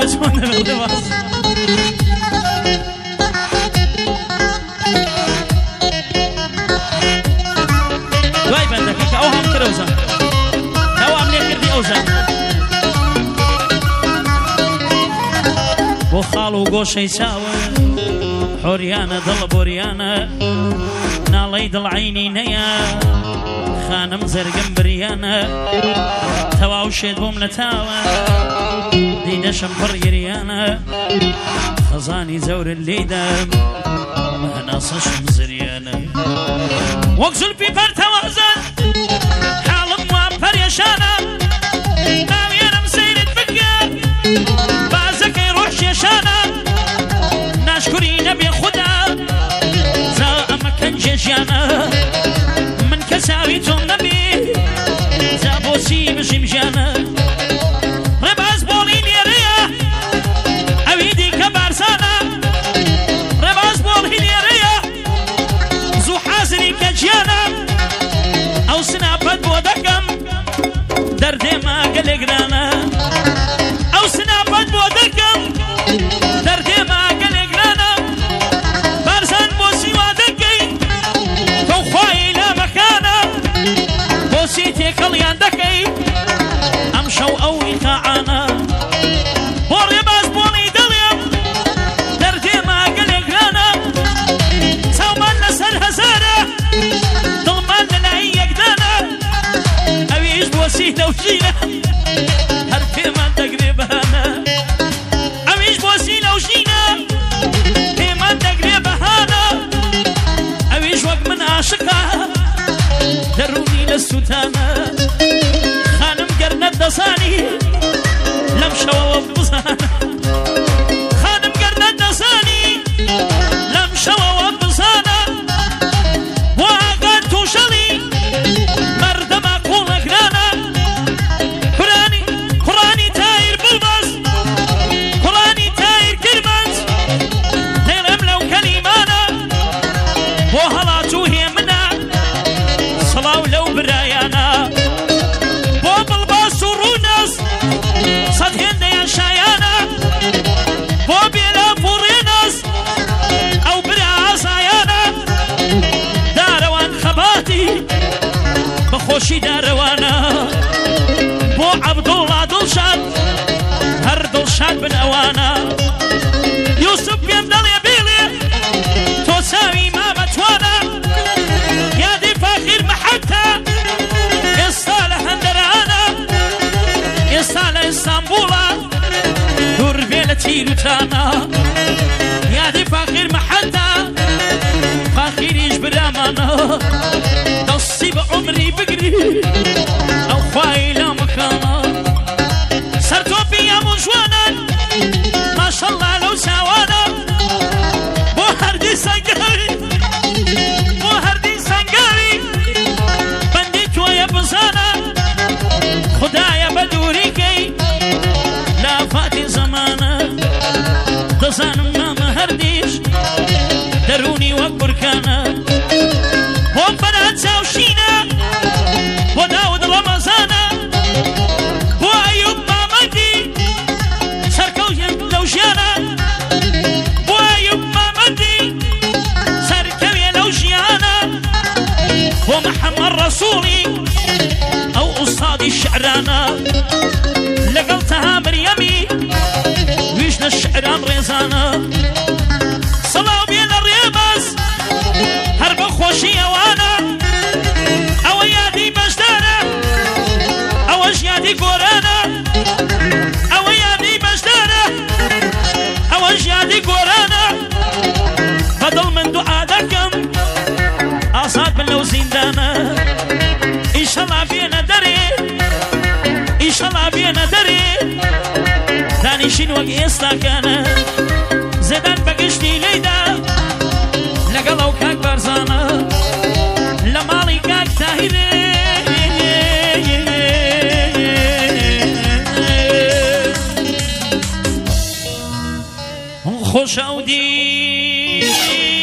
بچۆن دەبێت باز دوای بەندەکە کە ئەو هەم کرە ئەوزان ئەو ئەم لێ کردی ئەوزان بۆ خاڵ و گۆشەی چاوە حۆریانە دڵ بۆریانە ناڵەی دڵعینی نەیە خانم زەرگم بریانە تەواو شێت بۆم نەتاوە دیدەشم پڕ گریانە خەزانی زەورت لێدەم هەناسەشم زریانە وەک زولفی پەرتەوازە حاڵم وا پەرێشانە ناوێنم سەیرت بکە بازەکەی ڕۆژ شێشانە ناشکوری نەبێ خودا جا ئەمە کەنجێ ژیانە من کەساوی تۆم نەبێ جا بۆچی بژیم ژیانە ڕێباز بۆڵی لێرەیە ئەوی دیکە بارزانە ڕێباز بۆڵی لێرەیە زوو حازری کە گیانە ئەو سناپەت بۆ دەکەم دەردێمە گەلێگرانە ئەو سناپەت بۆ دەکەم دەردێمە گەلێگرانە بارزان بۆ سیوا دەکەی تۆ خوای لە مەکانە بۆچی تێکەڵیان دەکەی ئەم شەو ئەو ئیقاعانە بۆ ڕێباز بۆڵی دڵێم دەردێمە گەلێگرانە چاومان لەسەر هەزارە دڵمان لەلای یەکدانە ئەویش بۆچی لەوژینە هەر پێمان دەگرێ بەهانە ئەویش بۆچی لەوژینە پێمان دەگرێ بەهانە ئەویش وەک من عاشقە دەڕوونی لە سوتانە خانم گەر نەتدەزانی لەم شەوەوە بزانە خانم گەر نەتدەزانی لەم شەوەوە بزانە بۆ ئاگات تووشەڵی مەردەما قوڵەگرانە قورانی تایر بڵبەس قورانی تایر کرمەنج دەیڵێم لەو کەلیمانە بۆ هەڵات و هێمنە سڵاو لەو برایانە بۆ بڵباس و ڕوونەس سەد هێندەیان شایانە بۆ بێلاف و ڕێنەس ئەو برا ئازایانە دارەوان خەباتی بەخۆشی دارەوانە بۆ عەبدوڵڵا دڵشاد هەر دڵشاد بن ئەوانە یوسف پێم دەڵێ بێڵێ تۆ چاوی مامەتوانە یادی فاخیر مەحەتە ئێستا لە هەندەرانە ئێستا لە ئیستانبوڵە دوور بێ لە تیروتانە یادی فاخیر مەحەتە فاخیریش برامانە دەستی بە عمری بگری ئەو خوای لە مەکانە سەرتۆپی هەموو جوانان ماشەڵڵا لەو چاوانە بۆ هەردی سەنگاوی بۆ هەردی سەنگاوی بەندی تۆیە بزانە خدایە بە دووریکەی لە ئافاتی زەمانە دەزانم مامە هەردیش دەرونی وەک بورکانە بۆ بەرات چاوشینە بۆ داود ڕەمەزانە بۆ ئەیوب مامەدی سەرکەوتێن لەو ژیانە بۆ ئەیوب مامەدی سەرکەوێ لەو ژیانە بۆ محەممەد ڕەسووڵی ئەو ئوستادی شعرانە لەگەڵ تەها مریەمی ویژنە شعران ڕێزانە سەڵاو بێ لە ڕێباز هەر بە خۆشی ئەوانە ئەوە یادی بەشدارە ئەوەش یادی گۆرانە ئەوە یادی بەشدارە ئەوەش یادی گۆرانە بەدڵ من دوعا دەکەم ئازاد بن لەو زیندانە ئیشەڵا بێنە دەرێ ئیشەڵا بێنە دەرێ دانیشین وەک ئێستاکانە زێدان بەگشتی لێیدا لەگەڵ ئەو کاک بارزانە لە ماڵی کاک تاهیرێ خۆشە ئەو دی